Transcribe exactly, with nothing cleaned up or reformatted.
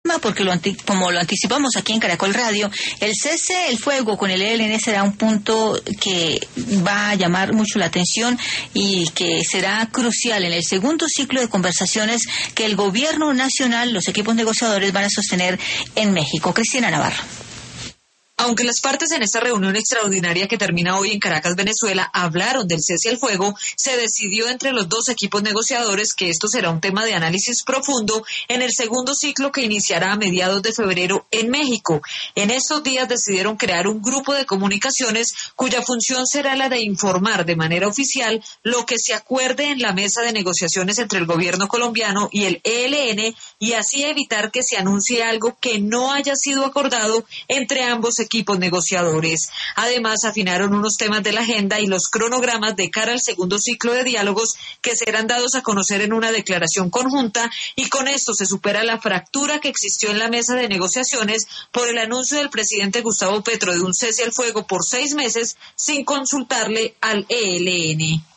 porque lo anti- como lo anticipamos aquí en Caracol Radio, el cese el fuego con el E L N será un punto que va a llamar mucho la atención y que será crucial en el segundo ciclo de conversaciones que el gobierno nacional, los equipos negociadores van a sostener en México. Cristina Navarro. Aunque las partes en esta reunión extraordinaria que termina hoy en Caracas, Venezuela, hablaron del cese al fuego, se decidió entre los dos equipos negociadores que esto será un tema de análisis profundo en el segundo ciclo que iniciará a mediados de febrero en México. En estos días decidieron crear un grupo de comunicaciones cuya función será la de informar de manera oficial lo que se acuerde en la mesa de negociaciones entre el gobierno colombiano y el E L N y así evitar que se anuncie algo que no haya sido acordado entre ambos equipos equipos negociadores. Además, afinaron unos temas de la agenda y los cronogramas de cara al segundo ciclo de diálogos que serán dados a conocer en una declaración conjunta y con esto se supera la fractura que existió en la mesa de negociaciones por el anuncio del presidente Gustavo Petro de un cese al fuego por seis meses sin consultarle al E L N.